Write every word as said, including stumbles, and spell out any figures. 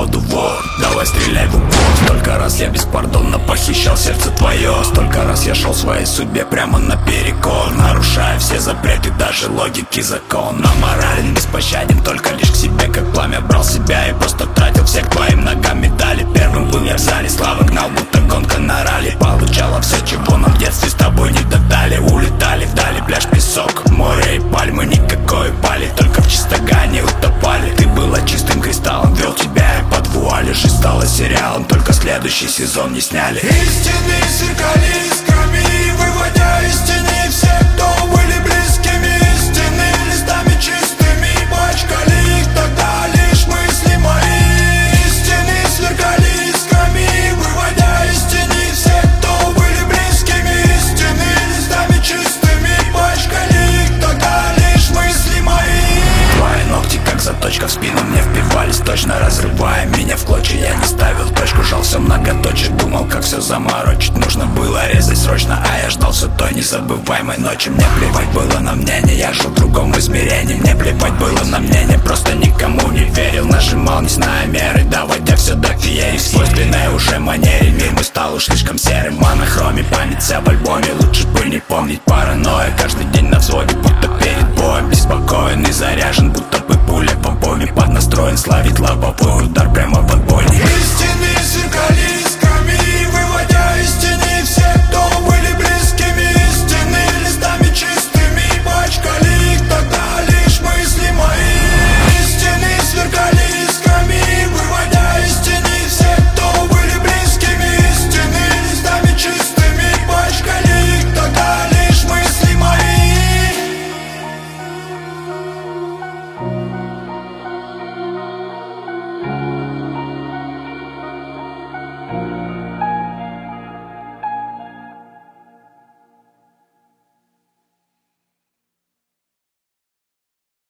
походу вор. Давай стреляй в упор. Столько раз я беспардонно похищал сердце твое. Столько раз я шел своей судьбе прямо наперекор, нарушая все запреты, даже логики закон. Аморален, беспощаден, только лишь к себе, как пламя брал себя и просто тратил всех к твоим ногам медали. Первым был я в зале, славы гнал, будто гонка на ралли. Получала все, чего нам в детстве с тобой не додали. Улетали вдали, пляж, песок, море и пальмы, никакой пали, только в чистогане утопали. Ты была чистым кристаллом, вел тебя и под вуалью. Жизнь стала сериалом, только следующий сезон не сняли. Истины сверкали искрами, выводя из тени всех, кто были близкими. Истины листами чистыми пачкали их тогда лишь мысли мои. Истины сверкали искрами, выводя из тени всех, кто были близкими. Истины листами чистыми пачкали их тогда лишь мысли мои. Твои ногти, как заточка в спину, мне впивались, точно разрывая меня в клочья. Я не ставил точку, жал все многоточие, думал, как все заморочить. Нужно было резать срочно, а я ждал все той незабываемой ночи. Мне плевать было на мнение, я жил в другом измерении. Мне плевать было на мнение, просто никому не верил. Нажимал, не зная меры, доводя все до феерии. В свойственной уже манере мир мой стал уж слишком серым. Монохроме, память вся в альбоме, лучше бы не помнить. Паранойя, каждый день на взводе, будто перед боем. Беспокоен и заряжен, будто бы пуля в обойме. Поднастроен славить лобовой удар прямо в отбойник.